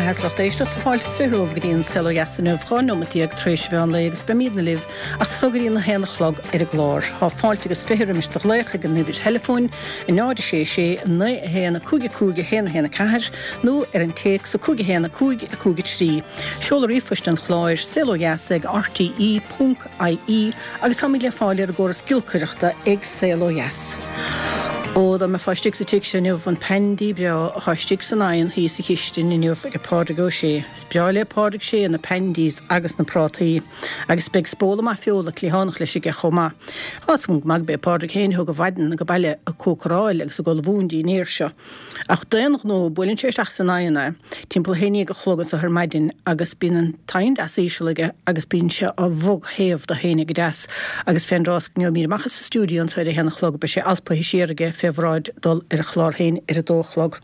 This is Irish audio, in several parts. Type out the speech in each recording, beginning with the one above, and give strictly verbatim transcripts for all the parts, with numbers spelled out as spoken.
hasracht éisteach tá fáil sfeúh gríon selo jasanú bhán nómatíag tríéis bhean légus be míad na libh as sogaríon na héanachlog ar a glár. Tá fáiltegus féhir misteach lécha gan níbhir telefón i náidir sé sé na héana cúige cúige héna héna caiir nó ar an téic sa cúige héna cúige a cúige trí. Seolar ífuist an chláir selo jasag r t e dot i e agus tá mí le fáil ar gcóras gilcuireachta ag selo jas. Ó da me fáistig sa tic sé nuh an pendí beo a cháistig san aon hí sa chiistin in nuh ag pádrag ó sé. Sbeáile pádrag sé an na pendís agus na prátaí agus beg spóla má fiola clíhánach leis ige chomá. Hás mún mag be pádrag héin thug a bhaiden a go baile a cócaráil agus a go bhúndí néir seo. Ach daonach nó builinn sé seach san aona, timppla héine go chlogan sa th maidin agus bín an tain as íisiige agus bín se a bhog héamh do héine go deas agus fénrás gneor mí machchas sa stúdion sa héna chlog be sé alpa hiisiirige febráid dul ar a chlárhéin ar a dóchlog.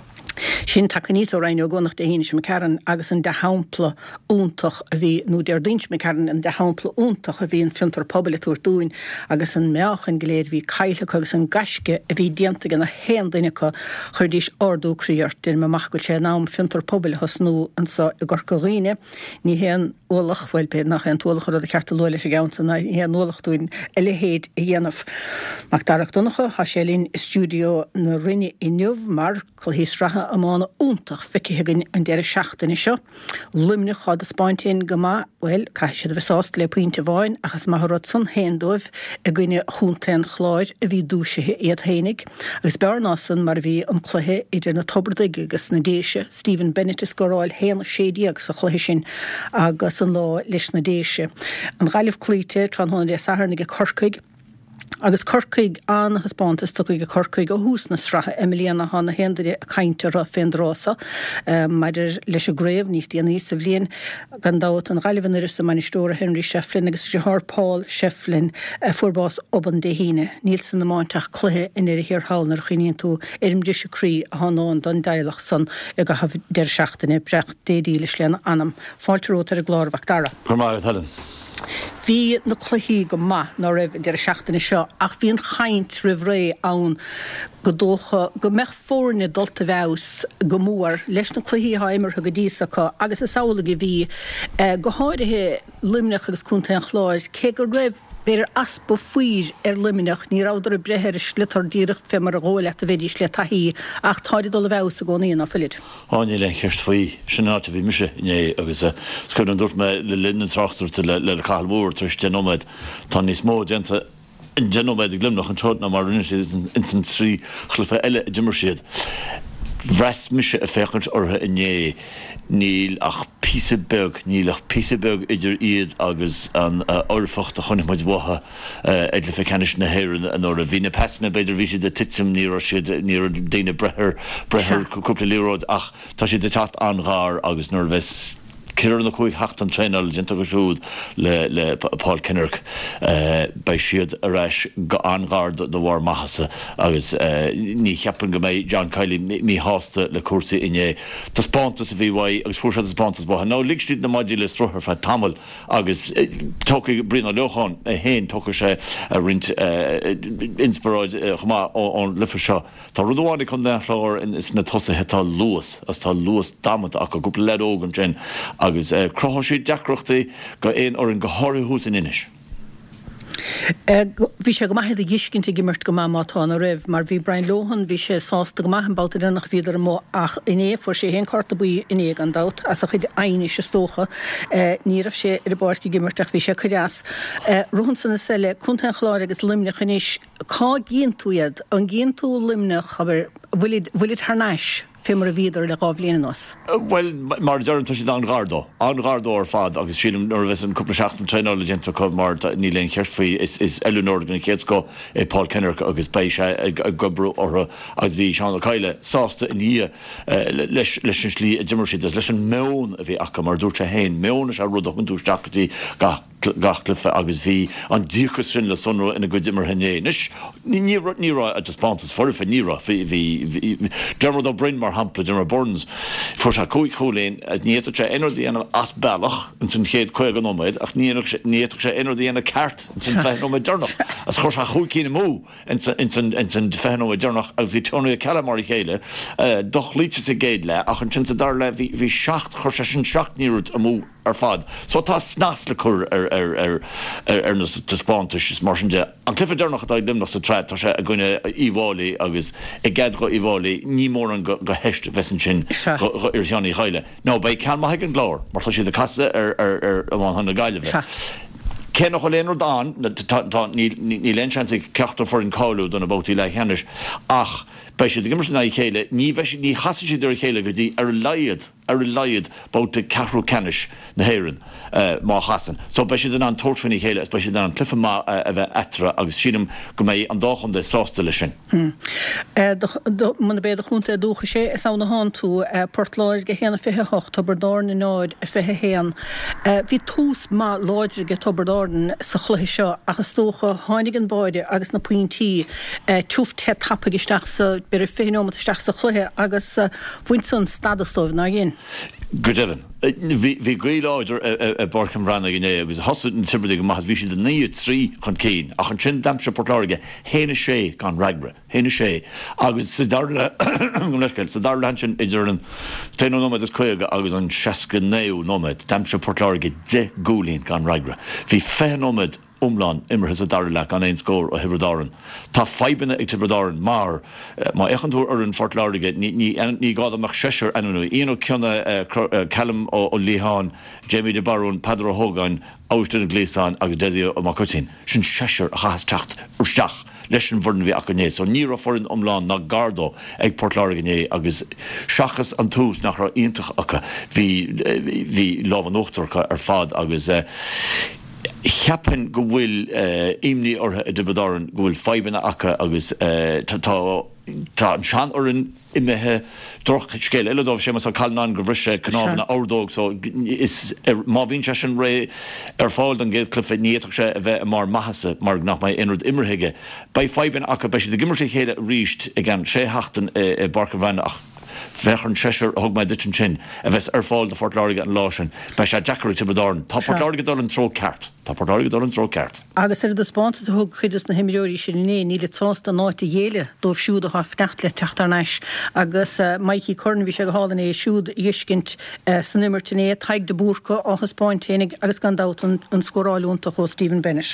Sin take níos ó reinú gonach de híine sem cean agus an de hámpla úntach a bhí nó dear dins me cean an de hámpla úntach a bhí an fintar poblúir dúin agus an meachan goléir bhí caiile agus an gasce a bhí dianta gan na héan duinecha chuirdís ordú críart in me machcail sé nám fintar pobl hasnú an sa i gorcoghine ní héan ólachhfuil pe nach an túlachar a ceartta loile sé ganta na héan ólachúin a le héad a dhéanamh. Mac darach dunacha há sé lín stúdio na rinne inniuh mar chul hí stratha amána úntach ficithe an deir seachtain seo. Limne chad a spáintéin go má bhfuil cai siad bheitsást le puinte bháin achas marrad san héandóibh a gcuine chúntain chláir a bhí dúisithe iad hénig. Agus bear násan mar bhí an chluthe idir na tobardaige agus na déise. Stephen Bennett is goráil héana sédí agus a chluithe sin agus an lá leis na déise. An ghailh clíte tran honna le saharnig a corcaig agus corcaig an haspántas tu go corcaig ó hús na stratha Emiliana hána héandarí a caiintear a féndrása maidir leis a gréibh níos díana níos a bhblion gan dáit an ghailhan iris a manistóra Henry Shefflin agus Johar Paul Shefflin furbás oban de híine. Nílsan na máinteach cluthe in ir hir hánar chuíonn tú irm de se crí a hánáin don dailech san ag a haf der seachtainna brecht dédí leis lean anam. Fáilterótar a glárhach dara. Chomar Helen. Bhí na chluí go maith ná raibh de seachtainna seo ach bhíon chaint rih ré ann go dócha go meach fórne dulta bheas go mór leis na chluí haimar go dísacha agus is saola go bhí go háirithe limneach agus cúntain chláir cé go raibh beidir aspa fuiir ar liminech ní ráidir a brethir slitar díirech femar a ggóile a bhéidir le taí ach táidir dul a bheas a gcónaíon a filiid. Áine le cheist faoi sin áta bhí mise iné agus scuan dúirt me le linn trachtar le le chailmór tris genóid tá níos mó déanta in genóid glimnach an tróna mar rinne in san trí chlufa eile dimmar siad. Bhreis mise a féchant ortha iné níl ach písabeg níl ach písabeg idir iad agus an orfacht a chonig maid bhatha eile fe canis na héireann an or a bhína pesna beidir bhí siad a titim ní siad ní daine brethir brethir cúpla líróid ach tá siad de tat an ghar agus nuair bheits Kiran na chuig hacht an tréinal genta go siúd le le Paul Kinnerk bei siad a reis go angáir do bhar maithasa agus ní cheapan go méid John Kiley mí hásta le cuasaí inné. Tá spántas a bhí bhaid agus fuair a spántas bha. Ná ligstríd na maidí le struthar fe tamil agus tóca brína leocháin a héin tóca sé a rint inspiráid chumá ón lifa seo. Tá rudháinna chun den chlár is na tosathe tá luas as tá luas damata ach go gúpla leógan sin agus crothá sé deacrochtaí go éon or an gothirí hús in inis. Bhí sé go maithe a ghiscinnta gimmart go mátána raibh mar bhí Brian Lohan bhí sé sásta go maithan báta denach bhíidir mó ach iné fuair sé héon carta buí iné an dat as a chuid aine se stócha ní raibh sé ar báirci gimmarteach bhí sé chuideas. Ruhan sanna selle chuntain chláir agus limneach inis cá gíon tú iad an gíon tú limneach aber bhfuilid thnáis fémar a bhíidir le gábhlíana nos. Well, mar dearan tá siad an gáardó. An gáardó ar fad agus sílim nuair bheits an cúpla seachtain tréineála genta chumh mar ní leon cheart faoi is is Eleanor gan chéad go é Paul Kinnerk agus bei sé gobrú ortha agus bhí Seán Caile sásta in í leis leis an slí a dimmar siad leis an meón a bhí acha mar dúirt sé héin meón is a rudach an dúis deachtaí gachlifa agus bhí an díchas sin le sunró ina go dimmar henné. Nis ní rá a spántas forfa níra bhí Dermot O'Brien mar hapla Dermot Burns for se cúig choléin níidir sé inardíana as bailach in san chéad chuig an nóid ach níidir sé inardíana ceart in san fehnóid dernach as chuir se chuig cína mú in san fehnóid dernach a bhí tónú calamar chéile doch líte sa géad le ach an sin sa dar le bhí seacht chuir se sin seacht níút a mú ar fad. So tá snas le chur ar ar ar ar na spáintis is mar sin de an clifa dernach a dim nach sa tre tá sé a gine íhálaí agus i gcead go íhálaí ní mór an go heist fesan sin ar teannaí chaile. No, ba cean maithe an glór, mar tá siad a casa ar ar ar amháin na gaiile bheith. Ken noch alleen dan ní lenchanse ceachtar for an cáú don a bótí le chenis ach bei sé de gimmers na chéile ní ní has idir chéile go dtí ar leiad ar leiad bót de cehrú canis na héirann má hasan. So bei sé den an tortfinnig chéile bei sé an clifa má a bheith etra agus sím go méid an dáchan de sásta lei sin. Muna bé a chunta dúcha sé is ána há tú Portláir go héanana fithe hocht Tobardáin na náid a fithe héan. Bhí tús má láidir go Tobardáin sa chluhi seo agus tócha hánig an báide agus na puintí túft te tappa isteach sa bir féinómat isteach sa chluhi agus bhaint san stadastóibh ná gin. Good evan. Vi gwe láidir a barcam ranna gné agus hasad an timbre go maithad bhí si den níú trí chun céin ach an sin damse Portláirge héna sé gan ragra héna sé agus sa darla leisceil sa darla sin idir an téanú nóid is chuige agus an seaca néú nóid damse Portláirge de gúlín gan ragra. Bhí féinóid umlan immer has a dar le an ein scór a Hebridáin. Tá feibinna ag Hebridáin mar má echanú ar an Fortláirge ní ní gád amach séir anú íon ceanna Callum ó Líán, Jamie de Barún, Pedro Hogan, Austin Gleeson agus Dedio ó Macutin. Sin séir a chas techt ursteach leis an bhurn bhí acu né, so ní forin umláin na Gardo ag Portláirge né agus seachas an tús nach ra iontach acha hí hí lábhan óachtarcha ar fad agus Cheapan go bhfuil imní ortha a Debadáin go bhfuil feibanna acha agus tá an sean or an imethe droch scéil eiledómh sé mas a calnán go bhrise cnáhanna árdóg so is má bhín se sin ré ar fáil an géad clufa níach sé a bheith mar maithasa mar nach mai inrad immerthaige. Bei feiban acha bei sé de gimmar sé chéile ríist ag an sé heachtain i barca bhaine ach fechan séir thug mai ditin sin a bheits ar fáil na Fortláirge an lásin bei sé Jackerí Tebadáin. Tá Fortláirge dul an tro ceart. Tá Portláirge dul an tro ceart. Agus ar do spáanta a thug chuidir na himiúirí sin né ní le tásta náit dhéile dómh siúd a fnecht le teachtarnéis agus Mikey Curran bhí sé go hálan é siúd dhiiscint san nimmertané taig de búrca á Spáinténig agus gan dát an scóráilúnta ó Stephen Bennett.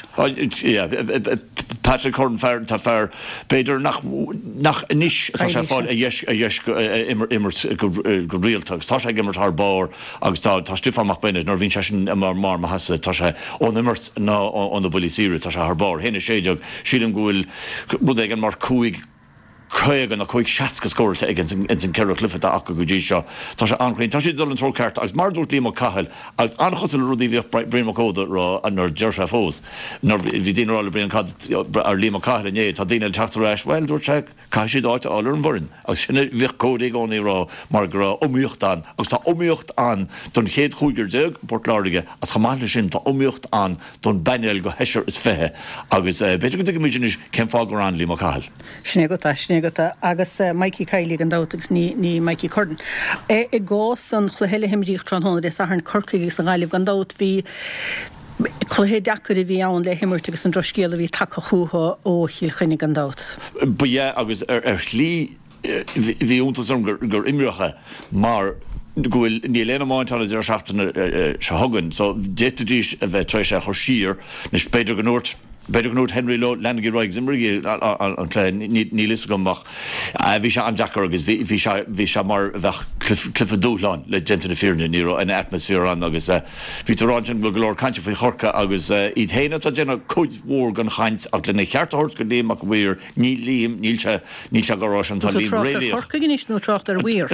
Patrick Curran fear tá fear beidir nach nach níis tá sé fáil a dhéis a dhéis immer immer go rialtagus tá sé gimmart th bár agus tá tá stiúfamach Bennett nar bhín sé sin mar mar mahasa tá sé ón immert ná ón na bulisíre tá sé th bár héna séideag sílim gohfuil bud ag an mar cúig chuigan a chuig seaca scóirte ag in san ceir clifata acha go dtí seo tá sé anchain tá sé dul an tro ceart agus mar dúirt líam caithil agus anchosal rudí bhíoh bréimacóda rá an nar deir sé fós nar bhí daoinerála bríon ar líam caithil ané tá daoine teachtaréis bhil dúirt sé cai siad áite áil an bhurin agus sinna bhíoh códaí gánaí rá mar go omíocht an agus tá omíocht an don chéad chúigur deag Portláirge as chamáile sin tá omíocht an don bainil go heisir is fethe agus beidir go dtí míidir cén fá go an líam caithil. Sné go tá sné agus Mikey Kylie an dátagus ní ní Mikey Curran. I gás an chluhéile himríocht tron honna is an corcaigh an gáileh gan dát hí chluhé deachar bhí ann le himmirtegus an droscéala bhí take chuútha ó chiilchinnig an dát. Bu agus ar lí bhí úntasarm gur imreacha mar gohfuil ní léana máintála ar seachtain se thugann, so déitadís a bheith treéis sé chur sír na spéidir go nóirt Beidir gnút Henry Lowe Lenigi Roig Zimmergi an clé nílis gomach. Bhí se an Jackar agus bhí se mar bheith clifa dúláin le gentan na fearna níró an atmosfér an agus bhí ráin go glór cante faoi chorca agus iad héine a déna chuid mhór gan chaint ach lena cheartthart go léach bhir ní líam níl se níl se gorá an tá líam réile. Chorca gnis nó tracht ar bhir.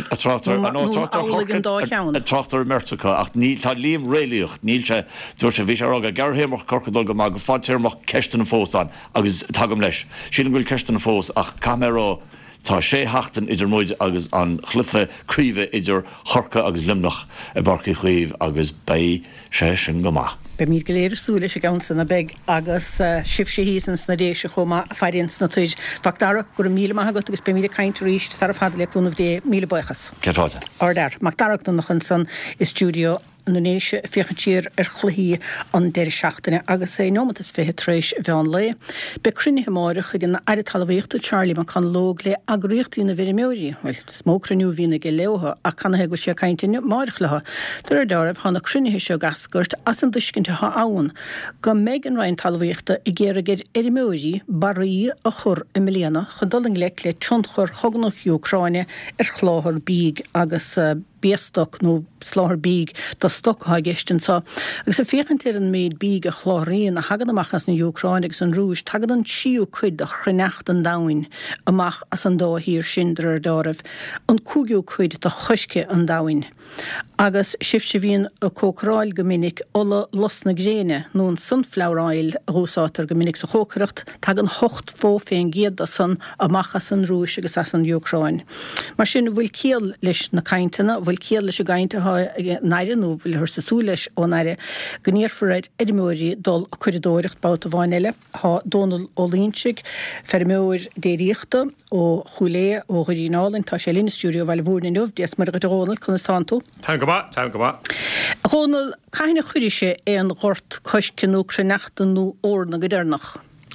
Trachttar mertacha ach ní tá líam réileocht níl se dúir se bhí se aga garhéach corcadul go má go fátíirmach ceistan na fós an agus tagam leis. Sílan bhfuil ceistan na fós ach camerará tá sé hachtan idir muid agus an chlufa críomh idir chorca agus limnach a barcaí chuomh agus bé sé sin go maith. Be mí go léir súla sé gan sanna beg agus sib sé hísan sna dééis chuma fearins na tuid Factara gur míle mai agat agus be míle caiint ríist sar fadla cúnmh dé míle buchas. Ceáte. Ardar, Macdarach don nachan san i stúdio Nunéise fiochantíir ar chluí an deir seachtaine agus é nómatas fithe tréis bhean le. Be crunne máireach gin air talhíochtta Charlie man can lóg le agríochttaí na bhir méí, well smócraniú hína go leotha a canna go sé caiinte máireach letha. Tar darmh hána crunethe seo gascuirt as an duiscinnte ha ann. Go méid an rain talhíochtta i ggéar géir ar méí barí a chur i milliana chudoling le le tionchur chognach Ucraine ar chláthir bíg agus béstoch nó sláthir bíg do stoch ha gestin sa. Agus a féchantir an méid bíg a chláríon a hagad amachchas na Ucraine agus an rúis tagad an siú cuid a chrunecht an dain amach as an dá hír sindar ar darmh an cúgiú cuid de chuisce an dain. Agus sif se bhíon a cócráil gomininic ola los na gréine nó an sunflowráil rúsátar gomininic sa chócracht tag an hocht fó féin géad a san amachchas an rúis agus as an Ucraine. Mar sin bhfuil céal leis na caintena bhfuil céal leis a gainte naire nó bhfuil thur sa súleis ó naire gníorfarid edimóí dul a chuiridóirecht báta bháineile há Donal O'Lynchig fermóir déiríochta ó chulé ó chuirínálinn tá sé lína stúdio bhil bhúrna nuh dés mar go Ronald chun santu. Tá go bá, tá go bá. Ronald, caithna chuirise é an ghort coiscinú crunachtan nó orna go dernach?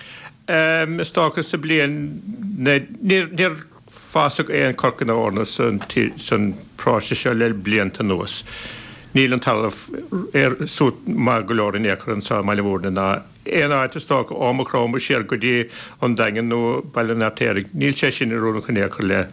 Um, Stáchas sa blian níor fásach é an corcan orna san práise seo le blianta nuas. Níl an talamh ar sút má go leir in éair an sa meile bhórna ná éon áit stách ámachrám séar go dtí an dagan nó bailna téirigh. Níl sé sin róna chu éair le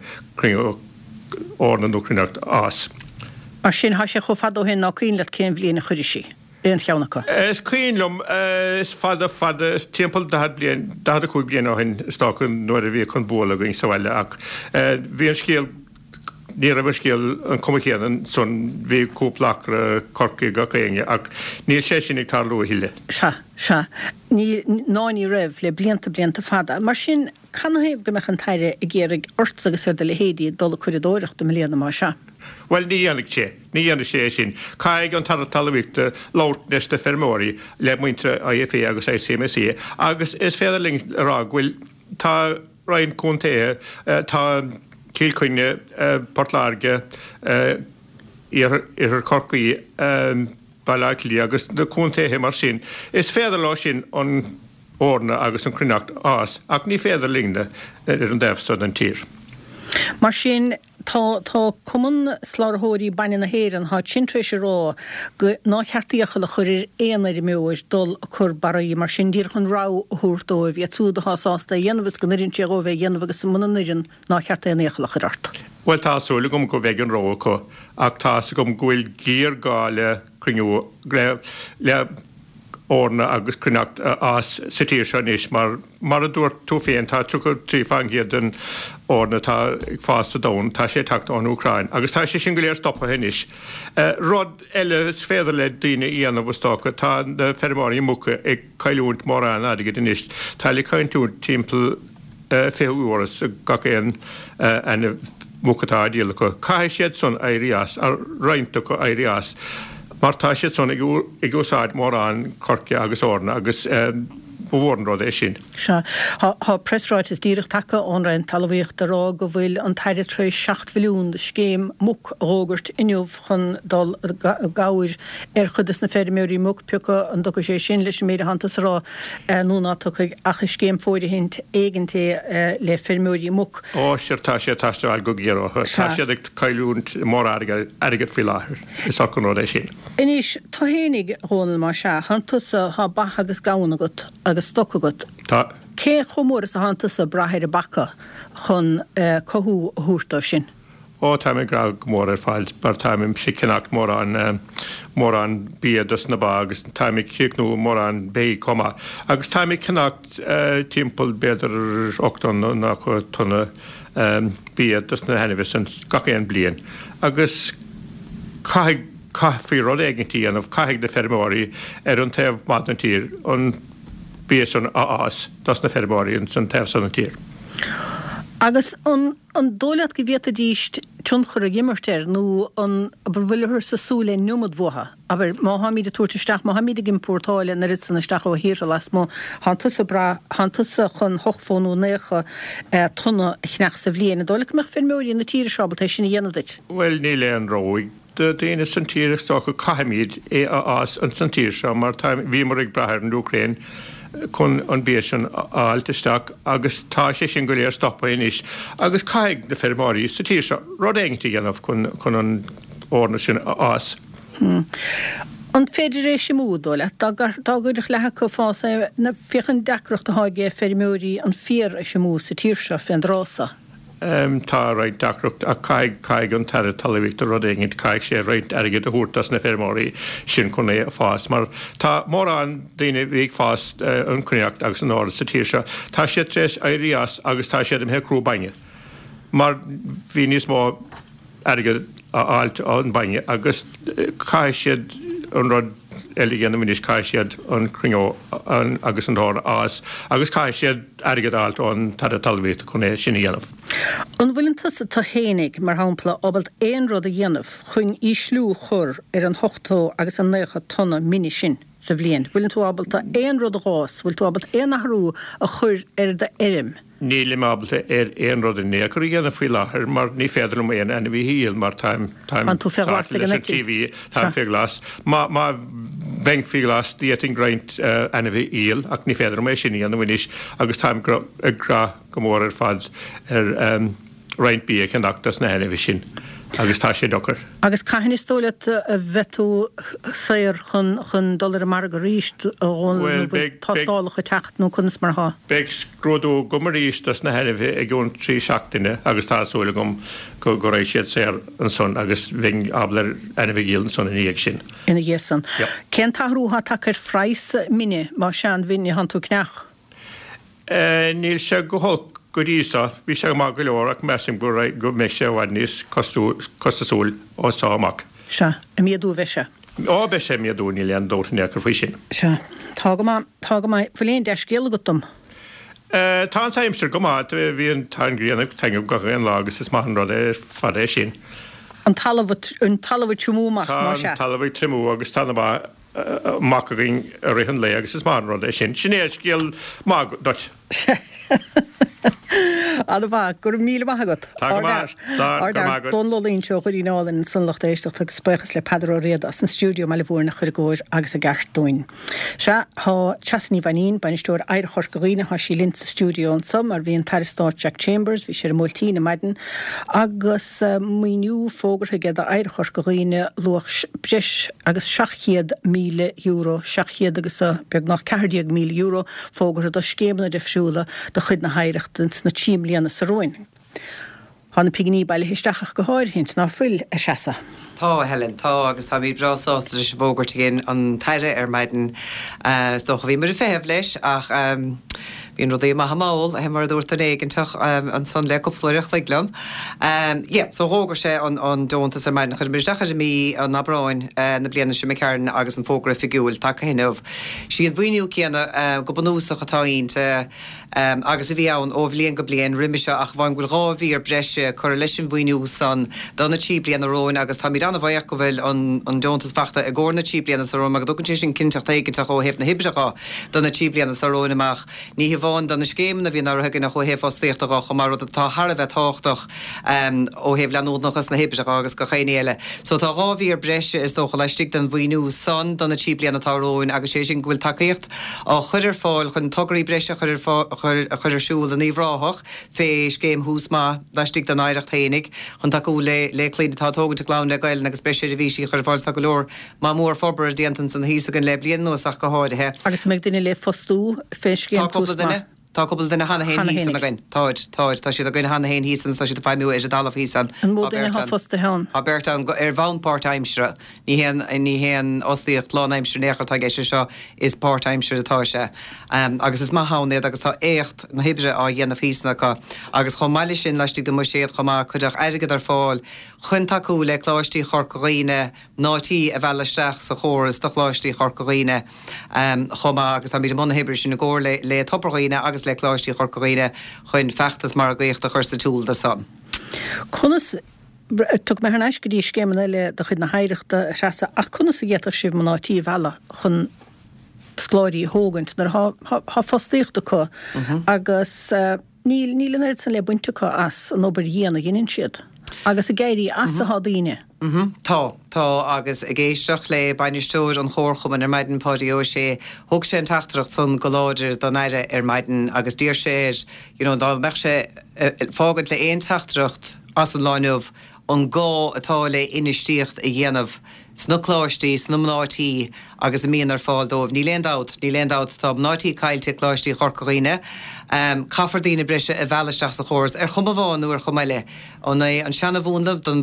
orna nó crunacht ás. Mar sin há sé cho fadó hen ná cín le céim bbliana chuirisí. Éon cheannacha. Is cílum is fada fada is timppel dahad blian dahad a chuig blian á hin stáchan nuair a bhí chun bóla going sa bhile ach bhí an scéal ní a bhar scéal an cumchéan son bhí cúplachra corcaí go chéine ach níl sé sin ag tarlú a hiile. Se, se. Ní náí raibh le blianta blianta fada. Mar sin canhéamh go meach an taire i ggéirigh ort agus ar de le héadí dul a chuiridóireachta milliana má se. Well, ní dhéanamh sé, ní dhéanamh sé sin. Caig an tar talmhíochta láirt leis de fermóí le muintre I F A agus I C M S A agus is féidirling rá bhfuil tá raon cúntaithe tá cílcuine Portlarge ar corcaí bailachlí agus na cúntaithe mar sin. Is féidir lá sin an orna agus an crunacht ás ach ní féidirlingna ar an defhsad an tír. Mar sin Tá tá cuman sláthóirí baine na héan há tintrééis rá go ná cheartíocha le chuir éanaar méis dul a chur baraí mar sin dír chun rá thuúrdóibh a túda hásásta dhéanamhs go nirinn teó bheith dhéanamhagus sa muna nirin ná cheartaíocha le chuirt. Well tásúla gom go bheith an rócha ach tá gom ghfuil géar gá le cruinú le orna agus crunacht as sitíir se níos mar mar a dúirt tú féin tá tu trí fangiad an orna tá fásta dón tá sé tacht an Ucrain agus tá sé sin go léir stoppa henis. Rod eile féidir le daine íanamh stácha tá na fermáí mucha ag caiúnt mar an aige den is. Tá le caiintú timppel féúras ga éon ana muchatá díala go. Cai siad son éirias a reinta go éirias. Mar tá sé son ag úsáid mór an corce agus orna agus bhórn rud é sin. Se Tá pressráid is díirech take ón rain talmhíocht a rá go bhfuil an taire tre seacht bhiliún de scéim muc rógurt inniuh chun dal gair ar chudas na ferméí muc pecha an do sé sin leis méad hantas rá núna tucha acha scéim fóide hint éigenté le ferméí muc. Ó sér tá sé taisteáil go ggéar tá sé ag caiúnt mór agad fi láthir is an rud é sin. Inis tá hénig rónal mar se hantas há bath agus gana agat agus stocha agat. Tá. Cé chomór a hantas a brathir bacha chun cothú thuúrtáh sin. Ó tá mé gra mór ar fáil bar táim si cinnacht mór an mór an bíadas na bá agus táimimi chiicnú mór an bé comma. Agus táimimi cinnacht timppel beidir ochtan nach chu tunna bíadas na henahis an gachéon blian. Agus caiig caithí rud éigentíí anmh caiigh de fermóí ar an taobh mat an tír an bías an ás das na fermóí an san taobh san an tír. Agus an an dóilead go bhéta díist tunchar a gimmartéir nó an bhfuilthir sa súla numad bmhatha, aber má haíad a túirteisteach má haíad gin portáile na ritsanna isteach ó hir las má hananta bra hananta chun hochfónú nécha tunna chneach sa bbliana dóla meach fin móí na tíre sebalta sinna dhéanamdait. Well ní le an róig de déine san tíre sto go caiimiid é as an san tíir se mar bhí mar ag brethir an Ukraine chun an béisian áilteisteach agus tá sé sin go léir stoppa inis agus caiig na fermáí sa tíir se rud éingtí dhéanamh chun chun an orna sin as. An féidiréis sem múdóile dágurich lethe go fása na fichan decrocht a háige fermóí an fear is sem mú sa tíir se fin rása. Um, tá raid dacrocht a caiig caiig an tar talvícht a rud éint caiig sé raid aige a hútas na fermáí sin chun é a fás, mar tá mór an daine bhíh fás uh, an chuneacht agus an áir sa tíir se. Tá sé tres éías agus tá sé am he crú baine. Mar bhí níos mó aige áilt an baine agus uh, caiig siad an rud eile an munis cai siad an cringó agus an dáir as, agus cai siad aigad alt an tar talvíit chun é sinna dhéanamh. An bhfuiln tusa tá hénig mar hápla ábalt éon rud a dhéanamh chuin í slú chur ar an hochtó agus an nécha tonna mini sin sa bblion. Bhfuiln tú ábalta éon rud a gás, bhfuil tú ábalt éon nachrú a chur ar de érim. Níl mábalta ar éon rud in nécha í dhéanamh fí láthair mar ní féidir am éon ana bhí híal mar time time An tú feglas T V tá feglas. Má má beng figlas dieting graint uh, ana bhí íal ach ní féidir am é sinní an bhanis agus time gra gra gomór ar fad ar um, reint bí cheachtas na ana bhí sin. Agus tá sé dochar. Agus caihan is tóla a bheitú saoir chun chun dullar mar go ríist ón tástálacha techt nó chunas mar há. Beg scródú go mar ríist na henah ag gún trí seachtaine agus tásúla gom go go rééis siad sé an son agus bhín ablar ana bhígéil son in íag sin. Ina dhéasan. Cén táthútha takeir freis mine má sean vinne hanú cneach? Níl se go hol go rísa, bhí se má go leor ach mesim go go me sé bhaidníos costasúil ó sáach. Se, a miadú bheise? Á be sé miadú ní leon dótainine go fao sin. Se, tá go má bhfuléon de scéal go dom? Tá an taimsir go má bhí an taingríanana teingh go an lágus is maithan rud é fad é sin. An talamh trimúach má se? Tá talamh trimú agus tanna mac a ring a rihan le agus is maithan rud é sin. Sinné scéal má dot. Alla bha, gur míle maithagad. Ardar, don lolín seo chuirí nálan san lochtéisteach ag speichas le Pedro Réad as an stúdio me le bhór na chuir góir agus a gartúin. Se há Chasní Vanín bainisteúir air chorcaghine há sí lint sa stúdio an sam ar bhíon taristáit Jack Chambers, bhí sé moltí na maidin agus muoinú fógartha gad a air chorcaghine luach bris agus seachchéad míle euro, seachchéad agus beag nach ceithdeag míle euro fógartha do scéimna defisiúla do chud na hairechtans na tíimlíanana sa roin. Hána pigní bailile histeach go háir hint ná fuil a seasa. Tá Helen, tá agus tá mí brasásta is bógurt gin an taire ar maidin stocha bhí mar a féh leis ach bhíon rud é maitha máil a he mar dúirt an éigeintach an son le cupflóireach le glum. Ié, so rógur sé an dóntas ar maidin chuir mirteachar a mí an nabráin na bliana sem me cearn agus an fógra figiúil take hinmh. Siad bhuiiniú céanna go banúsach atá ínte agus a bhí ann ó bhlíon go blion riimiise ach bhain ghfuil ráhí ar breise chuir leis an bhuiiniú san donna tí blian a róin agus tá mí anna bhaach go bhfuil an dóntas fachta a gcóna tí bliana sa róm, agus dogann sin cinnteach éigeintach ó héh na hibreacha donna tí bliana sa róin amach. Ní bháin donna scéimna bhí áthgin nach ó héh fáíochttaach mar rud atá Harbheith táchtach ó héh leúnachas na hibreacha agus go chéile. So tá ráhí ar breise is dócha leistigh den bhuiiniú san donna tí bliana tá róin agus sé sin ghfuil takeíocht á chuidir fáil chun tograí breise chuidir chuidir siúil a níomhráthach fé scéim hús má leistigh den áireacht hénig chun taú le le clíine tá tógann glán le gail agus beisi a bhísí chuir fáil go leor má mór forbar déantan san hísagan le blion nóach go háirithe. Agus meid duine le fostú fé scéim hús má. Tá cobal duna hana héin hísan a gain. Táid, táid, tá siad a gain hana héin hísan, tá siad a fáimú é a dalamh hísan. An mód duine há fosta heán. A beirta ar bhain part-timesre, ní héan ní héan ostíocht lánaimsre néchar tá géisi seo is part-timesre atá sé. Agus is má hánéad agus tá écht na hibre á dhéanamh hísanna agus chum maiile sin leistigh do muséad chumá chuideach airigad ar fáil chun taú le chláistí chorcaghine nátí a bheileisteach sa chóras do chláistí chorcaghine chumá agus tá míad mna hibre sin na ggóir le le topaghine agus agus le chláistí chorcaíine chuin fechttas mar gaocht a chur sa túl de san. Conas tug me an eisce dí scéman eile do chud na haireachta seasa ach conas a gheach sibh man átí bhela chun sláirí hógant nar há fostíochtta có agus níl níl an san le buinte có as an obair dhéana ginin siad. Agus a géirí as a hádíine. Tá Tá agus a géisteach le bainisteúir an chórchum ar maidin pádio sé thug sé an taachtarach san go láidir don éire ar maidin agus dír séir dá meach sé fágad le éon taachtracht as an láinmh an gá atá le inistíocht a dhéanamh sna chláistí sna mnátí agus a míon ar fáil dómh. Ní léondát, ní léondát tá mnátí caiilte chláistí chorcaíine. Um, Caffardína brise a bheileisteach sa chóras ar chum bháin nuair chumeile. An an seanna bhúnamh don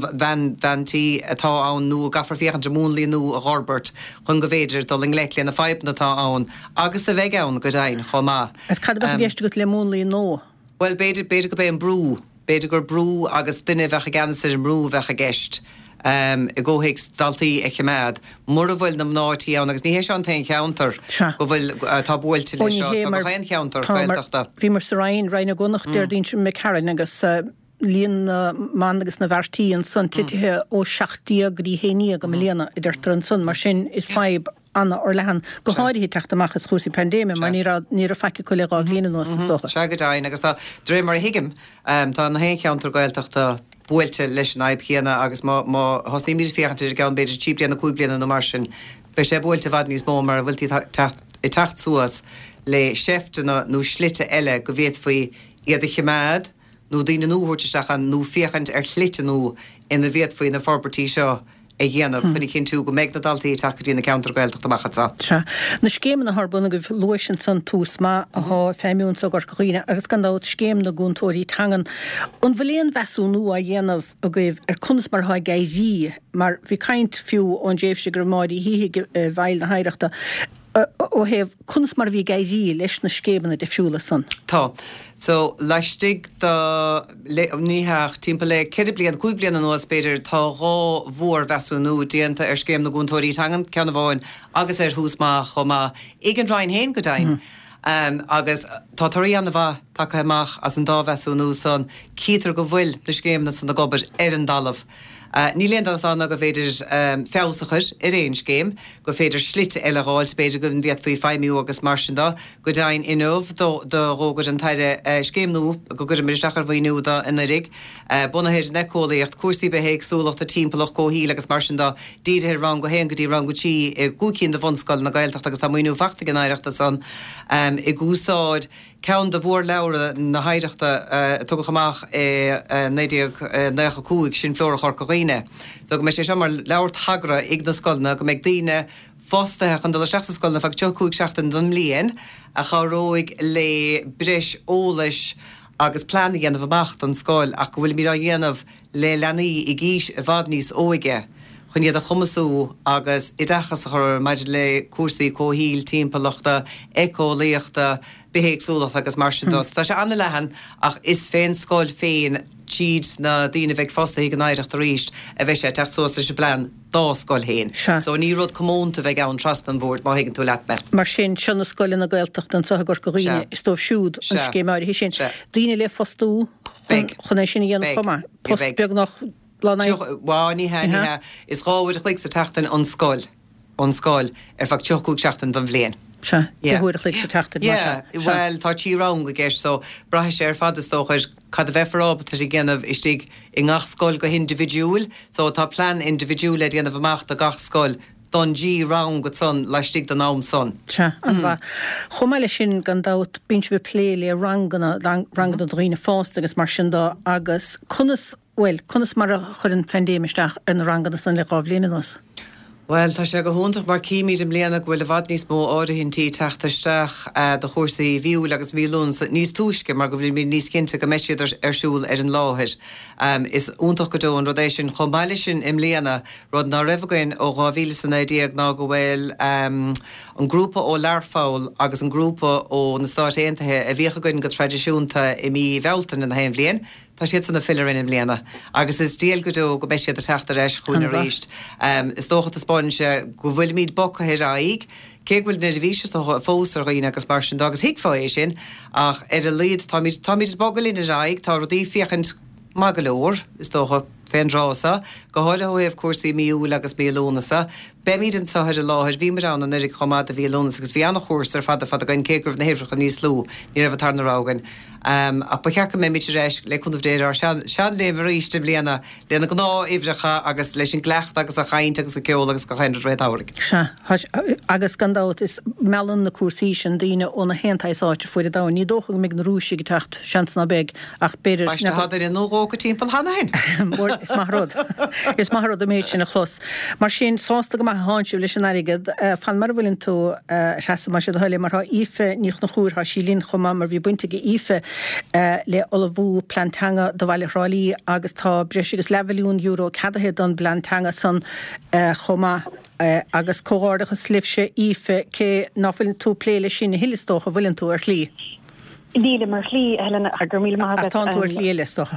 bhantí atá ann nó gafar fiochan múnlí nó a Robert chun go bhéidir do ling leiclíon na feib natá ann agus a bheith ann go dain chomá. Is cad bh gceiste go le múnlí nó? Well beidir beidir go bé an brú, beidir gur brú agus duine bheitcha gan sé an brú bheitcha gceist. Um, I ggóhéic daltaí eiche mead, mur a bhfuil na mnátí ann agus ní hééis an tain cheantar go bhfuil tá bhfuilte lei seo tá chéan cheantar chuilteachta. Bhí mar sa rain rainna gonach deir dín sin me caran agus líon man agus na bhartíí an san titithe ó seachtaí gurí héní go mléana idir an san mar sin is feib anna or lehan go háirí teachtamachchas chúsí pandémia mar ní ní a feice go le gá líana nó stocha. Se go dain agus tá dré mar hiigim tá na hé cheantar gailteachta builte leis an aib chéana agus má hosní mí fiochantir gan beidir tí blianana cúig blianana na mar sin. Be sé builte bhd níos mó mar bhfuiltí i tacht suas le séftainna nó slite eile go bhéad faoi iad a chemád nó daoine núhúirteachchan nó fiochan ar chlite nó ina bhéad faoin na forbertí seo a dhéanamh chunig cinn tú go méid na daltaí takeí na counter gailteachta machchatá. Se na scéim na harbunna go luisisin san tús má ath féimiún so gur chuoine agus gan dát scéim na gúntóirí tangan an bhléon vesú nó a dhéanamh a goibh ar chunas mar ha gairí mar bhí caint fiú ón déobhse gur máirí hí bhail na haireachta ó heh chunas mar bhí gairí leis na scébanna de fiúla san. Tá. So leistig nítheach timp le ceir blian cúig blian an nuas beidir tá rá mhór vesú nó déanta ar scéim na gúntóirí tangan ceanna bháin agus ar húsma chomá ag an ráin héin go dain. Um, agus tá tarí anna bha take amach as an dá vesú nó san cítar go bhfuil na scéimna san na gobar ar an dalamh. Uh, ní léonanna go féidir um, fésachar i réon céim, go féidir slite eileáil beidir go bhn bhéad faoi feimimiú agus mar sin dá, go dain inmh do rógad an taide uh, scéimnú go gur mir seachar bhaoinú da ina rig. Uh, Bunahéir necólaíocht cuasaí be héag súlacht a timppelach cóhíí agus mar sin dá díad rang go héan go dtí rang go tí i gúcín de bhonscoil na gailteach agus muoinú fachta gan éireachta san um, i gúsáid ceann de bhór leabhar na haireachta tugadh amach néideag necha cúig sin flóra chorcaíine. So go mé sé mar leabhar tagra ag na scoilna go méid daoine fóstathe an do seachsa scoilna fag teo cúig seachtain don líon a charóig le bris ólais agus plán dhéanamh amach an scóil ach go bhfuil mí a dhéanamh le leanaí i gcís a bhd níos óige. Chun iad a chumasú agus i d dechas chur maidir le cuasaí cóhíl timppelachta ecólaíochta behéagsúlacht agus mar sin dos. Tá sé anna lehan ach is féin scóil féin tíd na dtíine bheith fosta ag an éireachta ríist a bheith sé techt sósta sé plan dá scóil héin. So ní rud commónta bheith an trast an bhór má higann tú leat me. Mar sin sena scoile na gailteachta an sa gur goíine is tó siúd an scéimáir hí sin. Díine le fostú chun é sin dhéanamh chumá. Post beag nach Bháí he is ráhid a chlik sa teachtain an scóil an scóil ar fag teochúg seachtain don bhléin. Se thuair a chlik sa teachtain. Well tá tí rang go gceist so brathe sé ar fada tóchair cad a bheithrába a ggéanamh istí i ngach scóil go individuúil, so tá plan individuúil a déanamh amach a gach scóil don G rang go son leistig den nám son. Se an bha. Chomáile sin gan dát bíns bh pléile ranganna rangan a drína fásta agus mar sin dá agus chunas well, chunas mar a chur an pandémisteach an rangan san le gábhlíananas. Well, tá sé go húntaach mar cíimiid im léana bhfuil a bhd níos mó áirithintí teachtaisteach do chósaí bhiúil agus míún níos túisce mar go bhfuil mí níos cinnte go meisiad arsúil ar an láthir. Um, is úntaach go dó an rodéis sin chomáile sin im léana rud ná rahagain ó gáhíle san éideag ná go bhfuil um, an grúpa ó learfáil agus an grúpa ó na Stáit Aontaithe a bhíochagain go tradiisiúnta i mí bheltain in na haon bblion. Tá siad sanna fiilerin im léana. Agus is díal go dó go meisiad a teachtar éis chuúna ríist. Um, is dócha a spáinse go bhfuil míad bocha héir aig, cé bhfuil na bhíse fósar roioine agus mar sin agus hiic fá é sin ach ar a líad tá míid bogalín na raig tá rodí fichant magalóir is tócha féin rása, go háide óibh cuasaí míúil agus mílónasa, be míad an táid a láthir bhí mar an idir chomá a bhílónas agus bhí annach chósar fada fada goin cégrah na héifrecha níos slú ní raibh tar na rágan. Um, a pa ceacha mé mit rééis le chun bhdéidir sean le ríiste bliana léna go ná ifrecha agus leis sin glecht agus a chaint agus a ceol agus go chaint réid áric. Se agus gandát is melan na cuasaí sin daine óna hentáisáte fuidir da ní dócha mé na rúisi go techt seansna beg ach beidir hadidir in nóróga timppel hana hain. Is marrod. Is marrod a méid sin a chlos. Mar sin sásta go háintú leis an aigad fan mar bhfuiln tú seasa mar sé heile mar ife níoch na chúr ha sílín chomá mar bhí buinte go ife le olahú plantanga do bhile rálaí agus tá breis agus levelún euro cadahead don plantanga san chomá agus cóádacha slifse ife cé náfuiln tú pléile sin na hilistócha bhfuiln tú ar lí. Díle mar lí Helena a gur míle má tá tú ar lí listocha.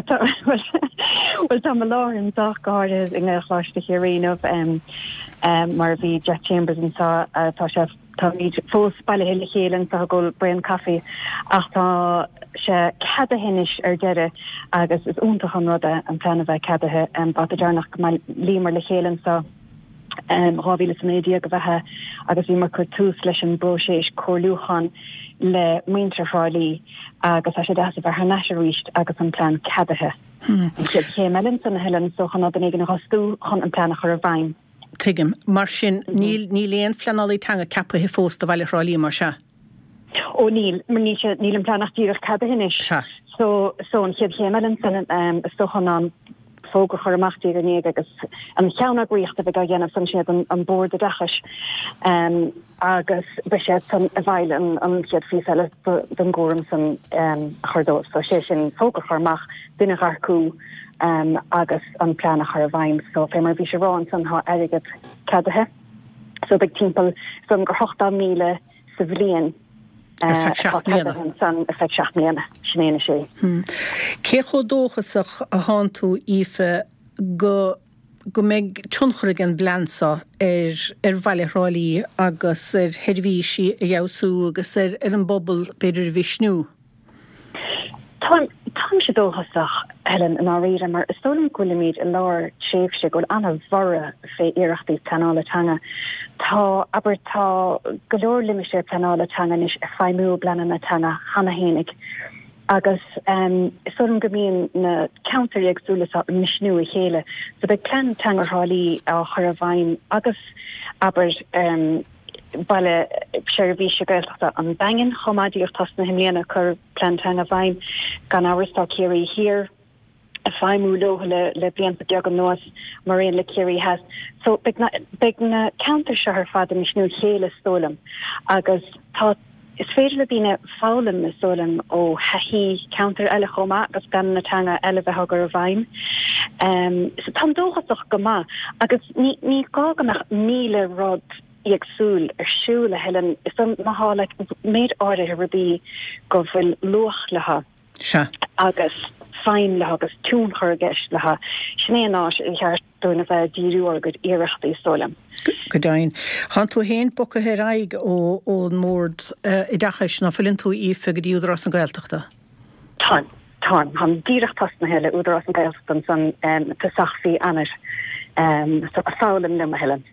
Well tá lárin dach gáir in chláiste chéréanamh mar bhí Jack Chambers an tá sé tá míid fós bailile heile chélan tá go brean caí ach tá sé cadahéis ar deire agus is úntachan ruda an plana bheith cadathe an bat dearnach límar le chélan sa ráhíle média go bheitthe agus bhí mar chu túús leis an broséis choirlúchan le muinterálaí agus a sé de bheit th neisiríist agus an plán cadathe. ché melin san helan so chan an igen hosú chun an plánach chu a bhain. Tuigim, mar sin níl ní léon fleanalaí tanga cappa hi fósta bhile rálaí mar se. Ó níl mar ní níl an plánach díirech cadahinis. So so an chiad ché melin san um, so chan an fógur chu amachtaí go néag agus an cheanna gríocht a bheith a dhéanamh san siad an bord a dachas um, agus be siad san a bhaile an, an siad físile den góm san um, chudó. So sé sin fógur chu amach duine garcú um, agus an plánach chu a bhaim. So fé mar bhí sé rán san há airigad cadathe. So beag timppel san gur hochtá míle sa bhbliain san effect seach mléana sinnéana sé. Cé chodóchasach a há tú ife go go méid tunchrig an blansa ar ar bhaile rálaí agus ar headhvíisi a jausú agus ar ar an bobbal beidir visnú. Tám sé dóchasach Helen an áréire mar is stolam golamíid a lár séfse go anna bhara fé iireachtaí planálatanga. Tá aber tá golóir limise planálatanga is a feimú blana natanga hana hénig. Agus um, is stolam gomíon na counter agsúlas a misnú a chéile. So beag plan tangarrálaí a chur a bhain agus aber um, baile sé bhí se gailachta an bangin chomadíocht tas na himléana chur plantang a bhaim gan áirtá céirí hir a feimú loha le, le blianta beag an nuas mar réon le céirí has. So beag na, beag na counter se ar fada misnú chéile stólam agus tá is féidir le bína fálam na stólam ó hehí counter eile chomá agus gan natanga eile bheith gur a bhaim. Um, so tam dóchasach go má agus ní, ní gáganach míle rod Iagsúl ar siúla Helen is an maha like méid áide a rubí go bhfuil luach leha agus fein leha agus tún chugeis leha sinné náis i cheart dúna bheith díú agad iireachtaí stólam. Godain. Chan tú héin bocha heraig ó ó mórd i dachas na fillin tú ife go dtíúdras an gailteachta? Tá, tá, han díreach tas na heile údras an gailteachta san um, tasachfií anar um, so a fálam le Helen.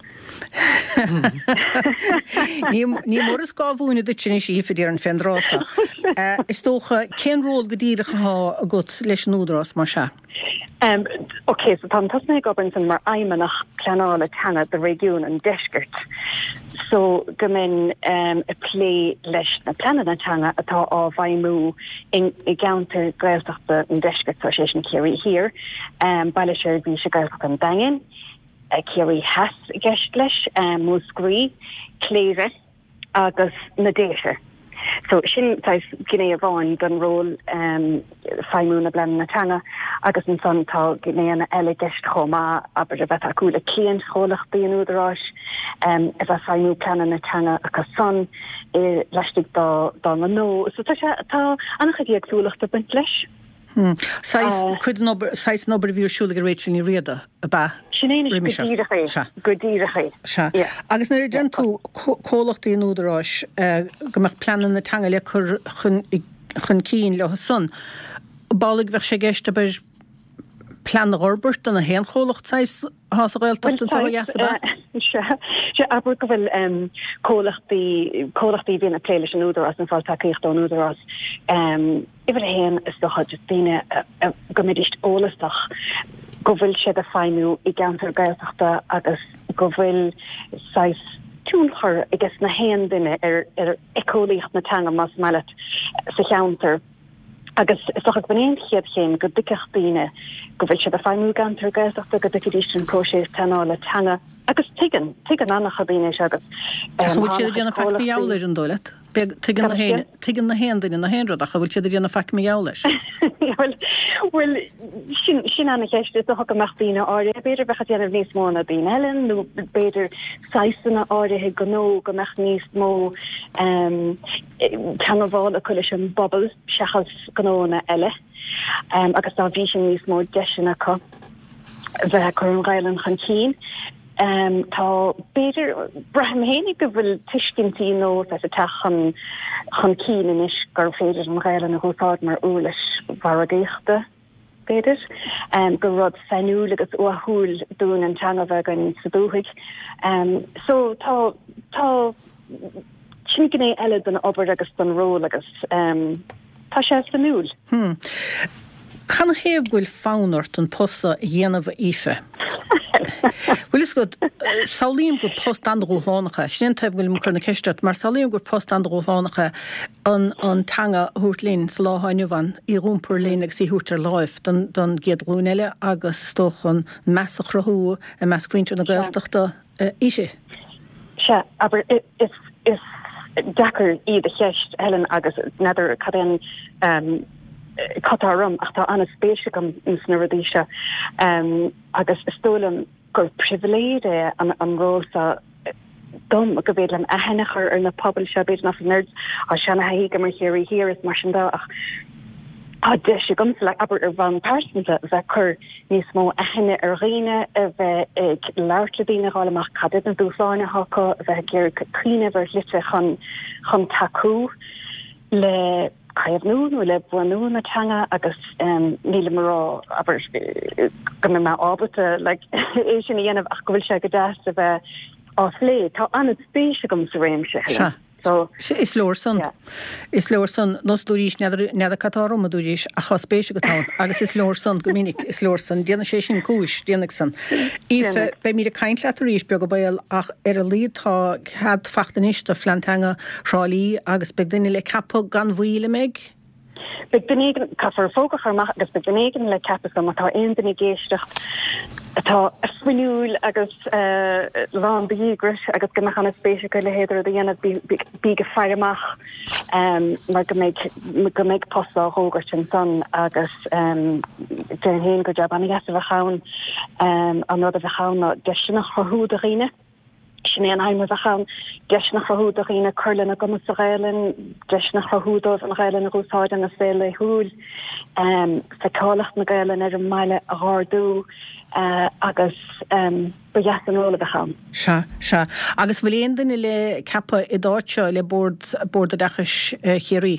Ní mór is gábhúna de sin is ife díar an fendrása. Is tócha cén ról go díirecha há a gut leis an údras mar se? Um, Oké, so tá tasna gobann san mar aimimeach planála tanga de régiún an deisgurt. So go min um, a plé leis na planana tanga atá á bhaimú in i gaunter gailteachta an deisgurt so sé sin céirí hir, um, baile sé bhí se gailteach an dangin. Uh, Céirí has gceist leis um, múscrí, cléire agus na déise. So sin táis gné a bháin don ról um, feimúna blen natanga agus an son tá gnéana eile gceist chomá aber a bheith acúla cían cholach bíon údarráis um, a bheith feimú plana natanga agus son i leistig dá na nó. So tá annach a díag súlacht a bunt leis. Sais nobar bhír siúla go réitil ní riada a ba. Sinnéine godíireché. Agus na den tú cólachtaí an údarráis gomach planan na tanga le chur chun cín le sun. Bálig bheith sé gceist a beir plan Robert an a hen cholacht seis has réiltocht an sa gasaba. Se aber go bhfuil cólachtaí cólachtaí bhíon a pléile an údarrás an fáil takeíocht an údarrás. Iver hen is doch had dine gomidist ólasach go bhfuil siad a feinú I gantar gailteachta agus go bhfuil seis túnchar agus na hen duine ar ar ecólíocht na tanga mas mallet sa cheantar. Agus is toch ik beneen chiad geen go dikach dine go bhfuil siad a feinú gantar gailteachta go dikidist an próséis tanála tanga agus tigan tigan annach a bíine agus. Bhfuil siad déanana feach bíáir an dóilet. Tigan na hen in na hen a bhfuil siad déanana feach míáis. Well sin anna ceiste a go meachtíine áide beidir bhecha déanamh níos mó na bíon Ellen nó beidir saisina áirithe go nó go meach níos mó tan bháil a chuile sin bobbal sechas gnóna eile agus tá bhí sin níos mó deisina chu bheith chu an gaiilen chun cín. Um, tá beidir braham hénig go bhfuil tuiscintí nó a techan chun cín in is gur féidir an gaiile na húsáid mar úlas varagéachta beidir um, go rud fenúil agus uathúil dún an teanga bheith gan sa dúchaig. Um, so tá tá tríganné eile don obair agus don ró agus um, tá sé fenúil. Hmm. Can héh bhfuil fánart an posa dhéanamh ife? Well is good Salim go post an roánacha sin taibh bhfuil mu chuna ceistart mar Salim gur post an roánacha an an tanga húirtlín sa láhainniuhan I rúmpur lín agus í húirtar láimh don don géad rúneile agus stochan measach rathú a meascuintear na gailteachta ise. Se aber is is dachar iad a cheist Helen agus neidir cadén um Qatarrum ach tá anna spéise gom in sna radíise um, agus stólam gur priviléide an an rósa dom go bhéad an ahenachar ar na pobl se beidir nach nerds a sena haí go mar chéirí hir is mar sin dá ach a de se gom le aber ar van persanta bheith chur níos mó ahenne ar riine a bheith ag leirtladíine gáileach cadid na dúsáine hacha a bheith géir cíine bhar lite chun chun taú le Caibh nún bhfuil le buanú na teanga agus níle marrá aber go mé má ábata le é sin dhéanamh ach go bhfuil se go deas a bheith á lé tá anad spéise gom sa réimse. So is leor san is leor san nos dúrís neidir catarm a dúrís a cha spéise go tá agus is leor san go minic is leor san déana sé sin cúis déananig san. Ífe be mí a caiint letarríéis beag go bail ach ar a líad tá had fachtaníiste flantanga rálíí agus be duine le cappa gan bhhuiile meid. Be dunéigen caafar fógach armach agus be dunéigen le cappas go tá aon duine géistecht atá a swinúil agus lán bígris agus go mechan spéise go le héidir a dhéanamh bí go fearach mar go méid go méid posa hógart sin san agus den héin go jab anna gas a bheitchaun an nó a bheitchaun ná deisina chothú a riine. Sinné an haim a bheitchaun deisna chothú a riine chuirlin a gomas a réilin deisna chothúdómh an réilin a rúsáid an na féile húil feicálacht na gailen ar an meile a háardú Uh, agus um, bejas an róla becham. Se, se. Agus bhfuil éon duine le cappa I dáte le bord bord a dachas uh, chéirí?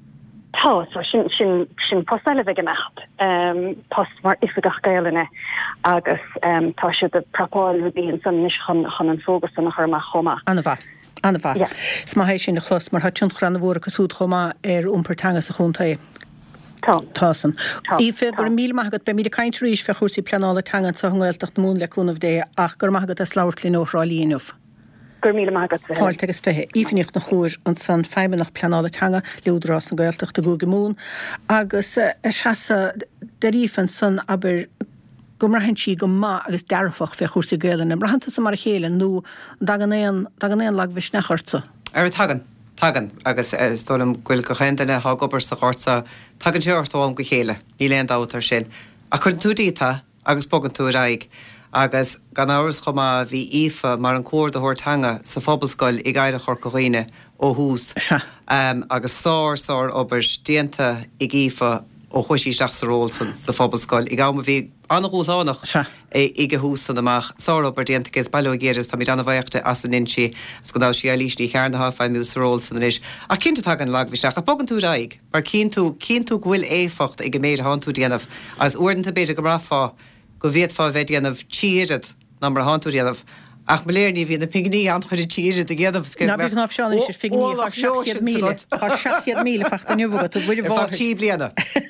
Tá, so sin sin sin posteile bheith gemacht. Um, post mar ifigach gaiilene agus um, tá siad a propáil bhíon san níos chun chun an fógus san nach chuma chuma. Anna bha. Anna bha. Yeah. Sma hééis sin na chlos mar hat tunt chran bhór agus súd chuma ar úmpertanga sa chuntaí. Tásan. Ífe gur míl maigad be mí a caiintríéis fe chusaí planála tangan sa hangilteach mún le cúnmh dé ach gur maigad a sláirtlín ó rálíonmh. Gur míle maigad fáil agus fethe. Ífaníocht na chúir an san feimmenach planála tanga leúdrás an gailteach de goga mún agus a seasa derífan san aber go marhantí go má agus dearfach fe chusaí gailen. Brahananta sa mar a chéile nó dagan éon dagan éon lag bhís nechartsa. Ar tagan. Tagan agus stólam ghfuil go chéantaine há gobar sa chóirsa tagan teirtáim go chéile, ní leon dátar sin. A chun tú díta agus bogan tú raig agus gan áras chumá bhí ífa mar an cóir de thuirtanga sa phobalscoil I gaiire chur go riine ó hús. Um, agus sár sár obair déanta I gífa ó chuisíteach sa ról san sa fphobal i gá bhí anúlánach ige húsan amach sáróbar déantagus bailgéiris tá mí anna bhaoachta as san insi go dá sí lísní chearna fá mú sa ról san is a cinnta tagan lag bhí seach a bogan tú raig mar cín tú cín tú ghfuil éfacht ag go méid háú déanamh as uanta beidir go raá go bhéad fá bheith déanamh tíad ná mar háú déanamh ach maléirní hí na pigní an chuir tíide a géadmh ná bhí ná seán sé figní míle seachiad míle fachta nuúga tú bhfuidir bhá tí bliana.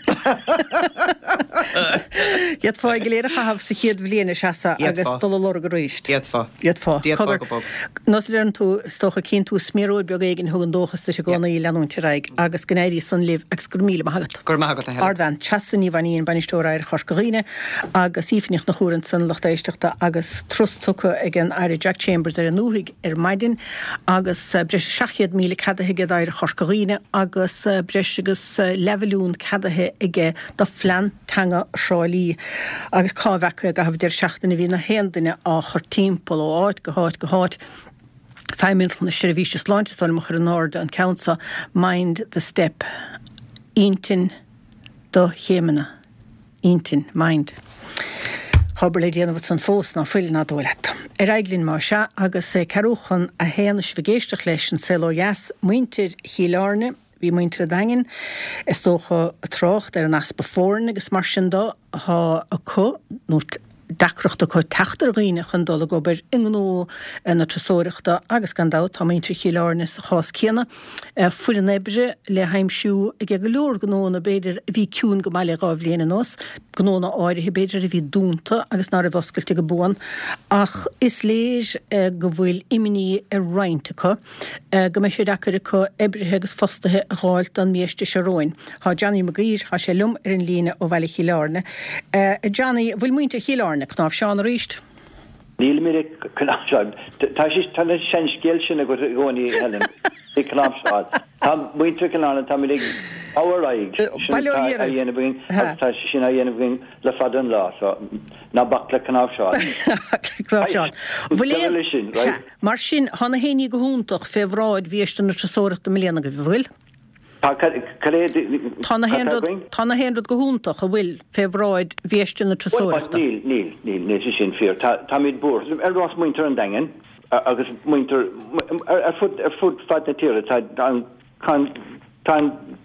Iad fá go léir chahabh sa chiad bbliana seasa agus dul lor go ríist. Iad fá. Iad fá. Nás an tú stocha cinn tú smíróid beag éigen thugan dóchas sa gona í leanúnte raig agus gnéirí san libh agus gur míle magat. Gur magat a he. Ardhain chasaní bhaíon banistóráir choscoghine agus ífnich na chóran san lochtéisteachta agus trusttucha ag an air Jack Chambers ar an núhiig ar maidin agus breis seachiad míle cadaithe dair choscoghine agus breis agus levelún cadathe ige do flean tanga seáilí agus cábhacha go hafh idir seachtainna bhí na héandaine á chur timppla ó áit go háit go háit. Feimimiil na sirvíse sláinte sáil mo chur an áda an countsa Mind the Step. Íntin do chéimena. Íntin, mind. Chabar le déanamh san fós ná fuil ná dóileta. Ar aiglín má se agus sé carúchan a héanais bhgéisteach leis an Selojas muintir chiileárne bhí muintre dain is tócha a trocht ar an aspa fórne agus mar sin dó há a có nó dacrochta chu teachtar riine chun dul go ber inganú na trasóireachta agus gan dá tá muintre chiileárne sa chás céanna fuil an ébre le heimsú ag go leor gnóna beidir bhí ciún go maiile gáh léana nos gnóna áirithe beidir a bhí dúnta agus ná a bhoscailte go buan ach is léir go bhfuil iminí ar roiintecha go me sé dachar chu ebrithe agus fostathe a gháilt an méiste se roin. Tá Johnny Magír há sé lum ar an lína ó bhile chiileárne. Johnny, bhfuil muinte chiileárne knáf seán a ríist? Níl mé knáfseán. Tá sé tanna sen scéil sin a go gcóí Helen i knáfseán. Tá muinte knána tá mé áraig a dhéanamhing tá sin a dhéanamhing le fad an lá ná bach le knáfseán. Knáfseán. Bhfuil mar sin hána héine go húntaach febhráid bhíosta na trasóireachta millióna go bhfuil? Tána héanrad go húntaach a bhfuil febhráid bhíosta na trasóireachta. Níl, níl, níl, níl sin fear. Tá míid búr. Ar rás muintear an dagen agus muintear ar fud fad na tíre tá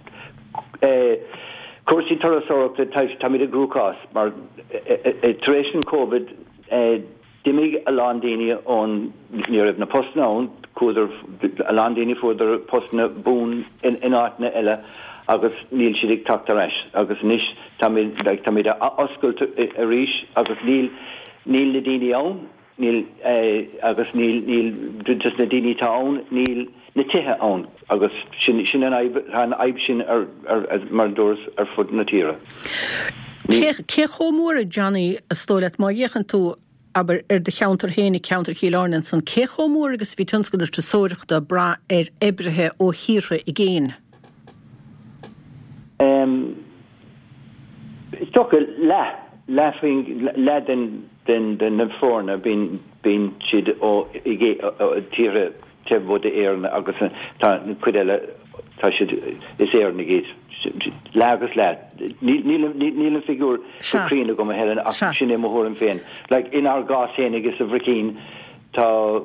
cuasí tarasóireachta tá míid a grúcás mar taréis an COVID dimig a landíine ón níorbh na postnán cúidir a landíine fuidir postna bún in áitna eile agus níl siad tata reis agus níos tá míid a oscailt a ríis agus níl níl na daoine ann níl agus níl níl just na daoine tá ann níl na tithe ann agus sin sin an aib sin ar mar dúras ar fud na tíre. Cé chomóra Johnny a stóileat má dhéchan tú aber er de counter hénig counter chiileárne san cé chomór agus bhí tunscoidir trasóireachta bra ar ebrithe ó híre i géin. Stocha le le le den den den na fórna bín bín siad ó tíre tebhd éarna agus tá cuideile tá siad is éarna géad. Lágus le níl an figúr surína go hean ach sin é mthór an féin. Like in our gás hénig is a bhricín tá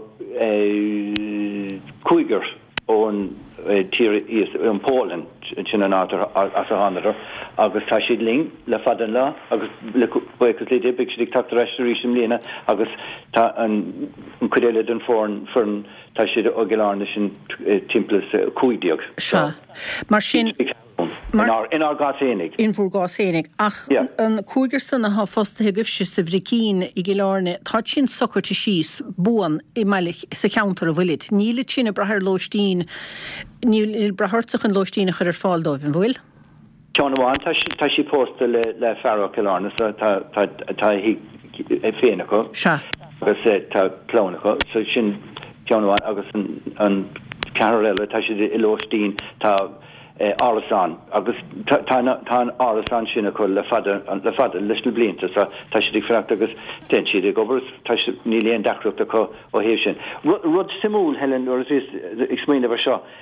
cúigar ón tír an Pólan sin an átar as a hánadar agus tá siad ling le fadan lá agus le buchas le débig siad tata restauration léna agus tá an cuideile den fórn fern tá siad ó geláne sin timplas cúideag. Seo. Mar sin in our gasénig. In bhór gasénig. Ach, an cúigar sanna há fosta hegufse sa bhricín i gilárne, tá sin socarta síos buan i meilich sa counter a bhfuilid. Níle sin a brahar lóistín, níl brahartach an lóistín a chur ar fáildóibh, an bhfuil? John Wan, tá sí posta le Faro Killarna, so tá hí féanacha. Se. Agus tá clónacha, so sin John Wan agus an Carolella, tá sí i lóistín, tá árasan agus tá an árasan sinna chu le fada le fada leis na blianta sa tá si freacht agus den siad ag obair tá ní léon dacroachta chu ó héh sin. Rud simúl Helen or is explain ever seo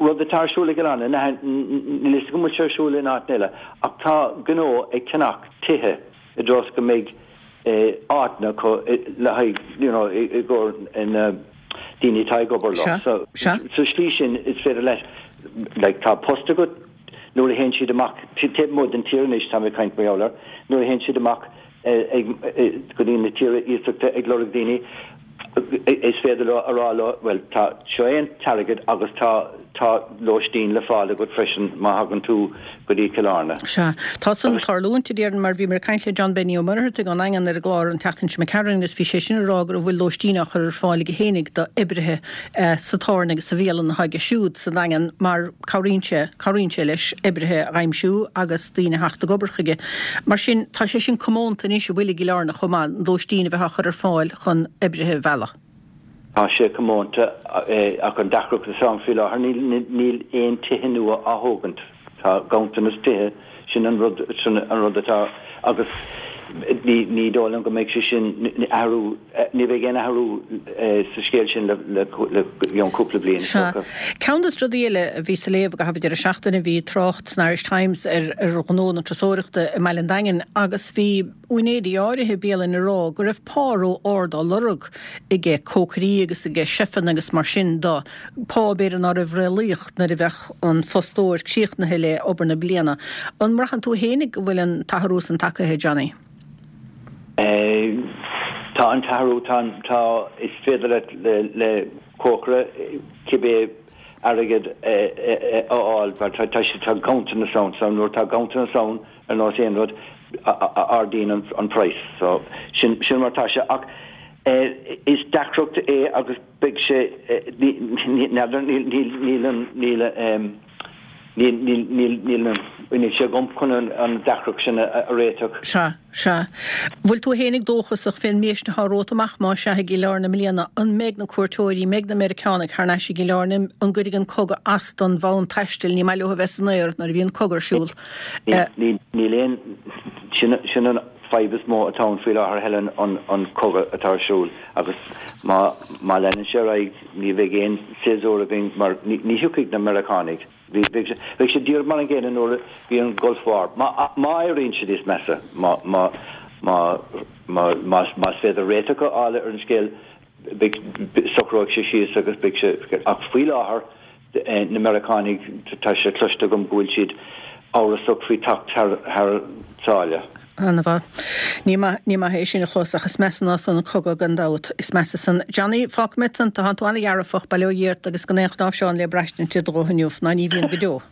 rud atá siúla go an ní go mu siúla in áile ach tá gó ag cenach tithe i dros go méid ána le i ggur in daoine tá gobar le so slí sin is féidir leis le tá posta go nuair a hen siad amach te mód an tíirnis tá caiint méálar nuair a hen siad amach go dtíon na tíre íachta ag le daoine is féidir le ará well tá seoin targad agus tá tá lóistín le fála go freisin má hagann tú go dtí ceána. Se Tá san tarlúnta déan mar bhí mar caiintle John Benny ó mar go an an ar a gláir an tetain me cean is fi sé sin rágur bhfuil lóistíach ar fála go hénig do ibrithe sa tána agus sa bhélan na haige siúd san dagan mar choírse choírse leis ibrithe aimimsú agus tíine heachta gobarchaige. Mar sin tá sé sin commónta níos bhfuil go learna chumá lóistína bheith chur ar fáil chun ibrithe bhela. Tá sé commónta ach an dachrach na sam fi láth níl éon tithe nua a thógant tá gaantanas tithe sin an rud an rud atá agus ní dólan go méid sé sin ahrú ní bheith gin ahrú sa scéil sin le cúpla bliain. Ceantas rodíile a bhí sa léomh go hafidir a seachtainna bhí trocht Irish Times ar ar gnó na trasóireachta i Meilen Dagen agus bhí unéadí áirithe bélan ará go raibh páró orda lurug i ggé cócarí agus i ggé sefan agus mar sin dá pábéir an áibh réalaocht na bheith an fostóir csicht na heile obair na bliana. An marchan tú hénig bhfuil an taharús an takethe Johnny? Tá an tahrú tá is féidir le le cócra cibé agad áil tá sé tá gaanta na saon san nuair tá gaanta na saon ar ná éonrad ardín an price so sin sin mar tá se ach is dacrocht é agus big sé níl Níl sé gom chun an dacroch sin a réiteach. Se, se. Bhfuil tú hénig dóchasach féin méisna hárótamach má se go learna milliana an méid na cuairtóirí méid na Americanach thar neisi go learna an gurig an coga astan bhain teistil ní maiile bheits an éir nar bhíon cogarsúil. Ní léon sin an fibes mó a tán fi ar helen an coga atásúil agus má lenin sé raig ní bheith géin séóra bhín mar ní hiúcaigh na Americanig. Vi sé dúr man géine nó hí an golfhar. Má réon se dís mesa má féidir réitecha áile ar an scéil sorág sé síos agus ach faoi láthair na Americanig tá sé cluiste gom bhfuil siad áras so faoi tacht th táile. Anna bha. Ní má hééis sin chlusach is mesan san an cogad gandát is measa san. Johnny fágmit an tá hanú anna dhearafach bailíoíart agus go nécht áfseáin le breistin tidrohaniuúh na ní bhíon go deo.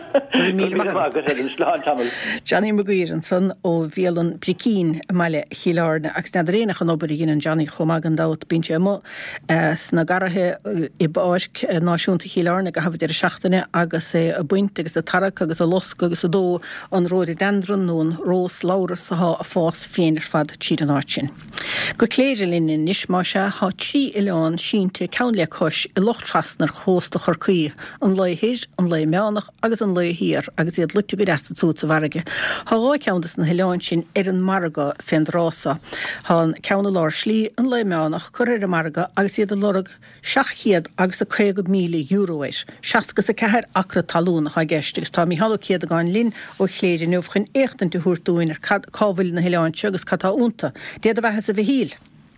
Johnny McGuiran san ó bhélan bricín meile chiileárna agus na réach an obair gin an Johnny chomagan dát bíse mo sna garathe i báisk náisiúnta chiileárna go hafidir a seachtainine agus é a buint agus a tarach agus a losca agus a dó an róí dendran nún rós láras aá a fás féidir fad tíad an áitsin. Go cléidir linne níos má se há tí ileán sínte ceanle cos i lochtrasnar chósta chorcaí an leihéir an lei meánach agus an le hir agus iad lutte go resta tú sa bharige. Tá rá ceantas na heáin sin ar an marga féin rása. Tá ceanna lár slí an le meánach chuir a marga agus iad a lorug seaachchéad agus a chuig míle euroéis. Seaasgus a ceir acra talún ha geistegus. Tá mí halcéad a gáin linn ó chléidir nuh chun échttan tú thuúin ar cábhfuil na heáin agus catá únta. Déad a bheithes a bhí híl.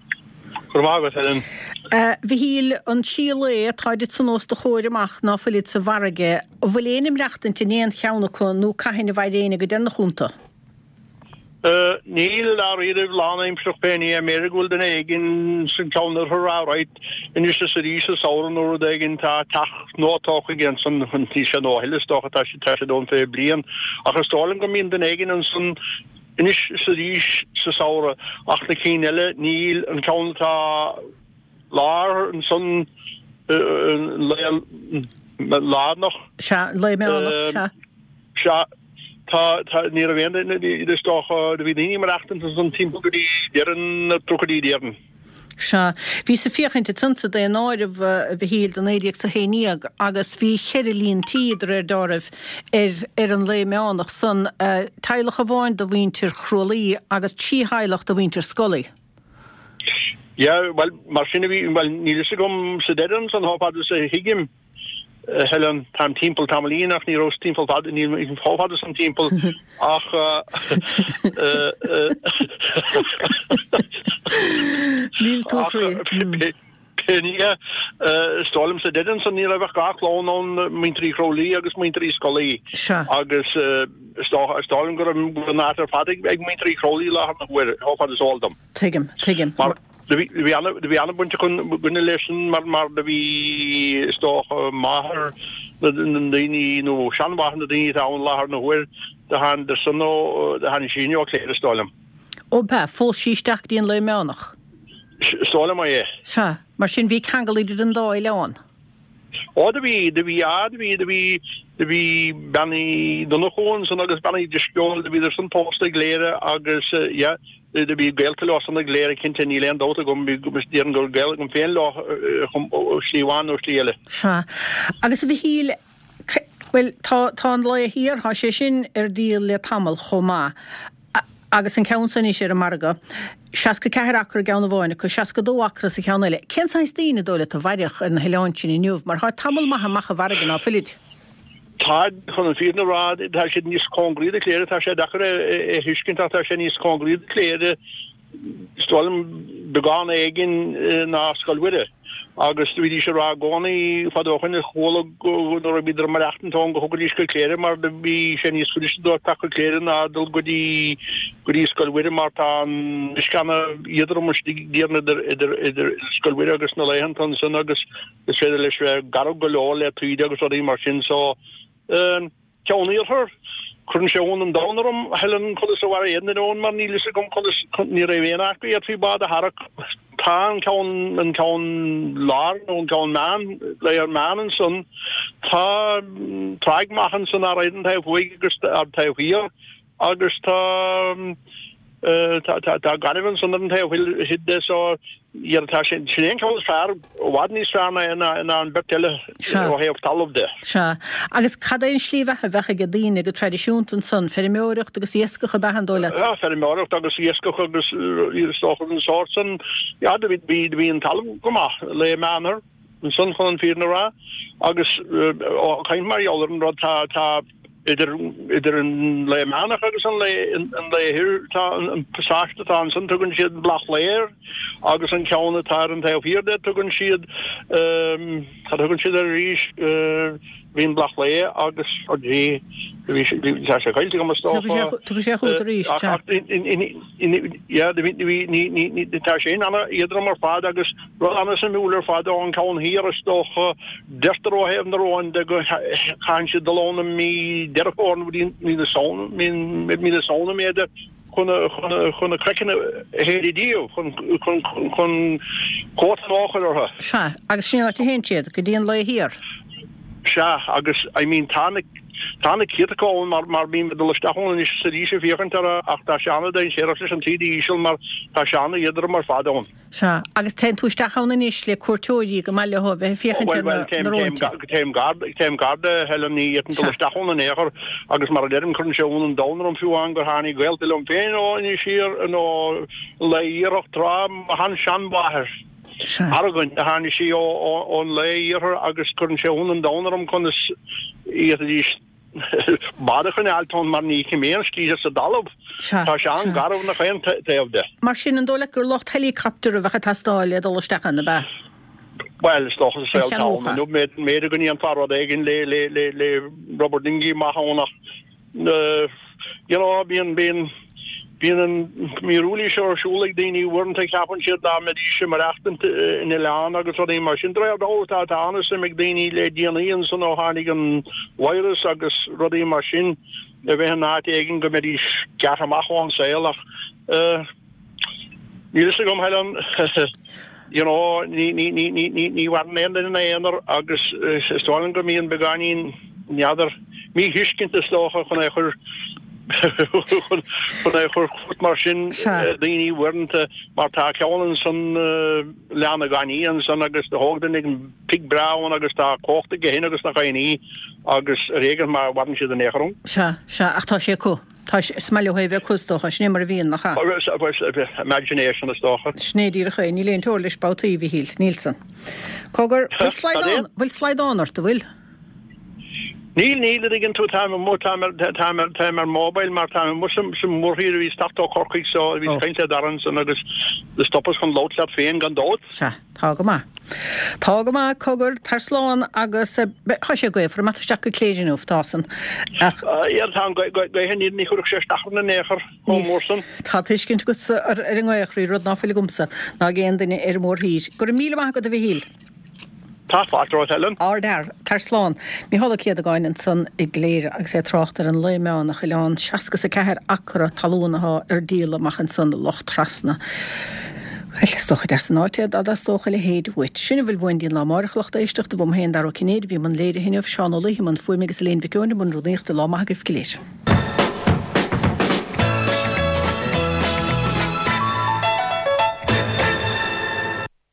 Bhí híl an sílé táidir san os do chóireach ná fillid sa bharige ó bhfuil énim leachtain te néan cheanna chun nó caiinna bhaid éine go déna chunta. Níl á idir lánaim struchpéní a mérigúil den éigen san ceannar thuráráid in is sa rí sa sáran ó éigen tá tach nótácha gin san chun tí se nóhiilestocha tá sé te dón fé blian agus stálan go mín den éigen an san inis sa ríis sa sára ach na cíile níl an ceantá lár an son ládnach se le meánach se tá ní a bhéna is stocha de bhí daoine mar achtan san timpí dearan trocadí dearan. Se hí sa fiochainte tunsa é an áirih bhí híal an éideag sa héíag agus bhí cheirlín tíidir ar dáibh ar an le meánach san teilech a bháin do bhhaintir chrolaí agus tíhaileach do bhhaintir scolaí. Ja, well mar sinna bhí well níl sa gom sa dean san hápáda sa hiigim Helen tam timpel tamalínach ní ros timpel fad ní fáfad an timpel ach Níl tú Penige stolum se deden san ní bh galón an min trí chrolí agus min trí scolí agus stalin go ná fadig ag min trí chrolí le nahuiir hofad is áldam. Tuigim tuigim. vi alle bunte kun gunne lessen mar mar de vi stoch maher déi no Seanwachen de a laar no hhuiir de han de sonno de han Chino klére stolum. Ó be fó síisteach díon le menach. Stolum ma é. Se mar sin bhí cangalíidir an dá leán. Ó de vi de vi a de vi de vi de vi benni donnochoon son agus benni deskol de vi er son poste léire agus ja de vi gelte los an léire kind in Iland do gom stieren go gel gom féin lo sliwan og sliele. Se agus vi híl well tá tá an le hir ha sé sin ar díal le tamil chomá. Agus an ceansan is sé a marga, seaca ceachar gan bháinna chu seaca dóachra sa cheanile. Cén sa tíine dóla a bhaidech an heáintin í nniuh, mar tá tamil maithe macha bhargan á filiid. Tá chun an fína rád tá sé níos congríide léire tá sé dachar é hiiscin tá sé níos congríide léire stoilm beán éigen ná scoilhuiide. Agus vi se ra goni fadochan chola go bidr mar achtentá go hoguríske léire mar de vi sé ní sku do tak léire na dul godi godískallhuiide mar an scanna idir mostdíne idir idir sskoilhuiide agus na leihan an san agus is féidir leis gar go le tuide agus í mar sin so ceníir her. Kun sé an darum hellen ko so war en on man ní lise gom ní ré véach fi bad a har tá kan an kan lá on kan man leier mannen son tá traig machen son a reden ha hoigus a ta hier agus tá tá gan son ta hid so tá sin ko fer wat ní srana in an betelle hef tal of de. Se agus cad ein slíve a bhecha go dtíine go tradiisiúntan son fer méorecht agus iescocha behandóile. Ja fer méorecht agus iescocha agus stocha an sortsan ja de vi vi an tal goma le manner an son chun an fina ra agus kaint mar jollen rod tá tá idir idir an le manach agus an le an le hir tá an passachte tá san tugann siad blach léir agus an ceanna tá an ta hiirde tugann siad tá tugann siad a rís hín blach lé agus a dé sé gailti go sto tu sé chu rís ja de tá sé anna idir mar fád agus ru anna sem múler fád an kann hir stoch derró hef naráin de go chan se delóna mí derfáin mí de son min met mí de sona méide chun krekkenne hédío chun kóácher. Se agus sin héintséad go dtíon le hir. Se agus I mean tánig tánig kiáin mar mar bí de lestachon is seríse víchantar ach tá seanna den sé an tíí ísel mar tá seanna idir mar fádón. Se agus ten túistechanna is le cuatóí go meile ho bheith fiochan téim garde heí de lestachon an éair agus mar dem chun seún an dánar an fiú an gur hánig gweil om féin ó in sir nó leíoch rá a han seanbáir. Argan a hána sí ón léir agus chun sé hún an dánarm chun í badachan altón mar ní méan slíide sa dalh tá se an garh nach féin taobh. Mar sin an dóla gur locht helicopter a bhecha tastáile dulstechan na be. Well stoch tá nu mé mé gunní an far igen le le le le Robert Dingy maach you know bíon bíon Bín an mirúlí se siúleg déine warn te capan si da med se mar echten in leán agus é mar sin dre dá an sem meg déine le déanaíon san ó hánig an virus agus rodí mar sin a bheit ná igen go med gar amachán séach ní gom helan you know ní ní ní ní ní ní war en in éar agus stolen go míon beganín neader mí hiiskinte stocha chun é chur chun é chur chut mar sin daoine warnta mar tá ceálan san leanna ganíon san agus de hágdan ag an pig brain agus tá cóchta go hin agus nach gaí agus régan mar warn siad an écharún. Se se ach tá sé có. Tá smeilehé bheith cústocha sné mar bhíon nach cha. Imagination is stocha. Snédír chu ní léon tóir leis bátaí bhí híl Nílsan. Cogur bhfuil sleidánart a bhfuil? Níl níle gin tú mó mar mobile mar mu sem mórhir ví start corcaig so ví kainte daran san agus de stoppers chun loutlaat féin gan dót. Se tá go má. Tá go má cogur tar sláán agus cha sé goibh for matasteach go cléidirú tásan. Iar hen ní chuach sé stachna néchar ómórsan. Tá tuiscinint go ar an gáochrí rud náfuil gomsa ná géan duine ar mór hír. Gur míle go a bhí híl. Táfátrá helen. Á der tar sláán. Ní hola céad a gáinin san i gléir agus sé trochttar an leimán nach chileán seacas a ceir acra talúnatha ar díla machchan san loch trasna. Heile stocha der san áitiad a da stocha le héad wit. Sinna bhfuil bhain dín lá marachlocht éisteachta bhm héin dar ó cinnéad bhí man léidir hinneamh seán ó luhí man fuimigus léon bhicúna man rúdaíochta lá maithagah giléir.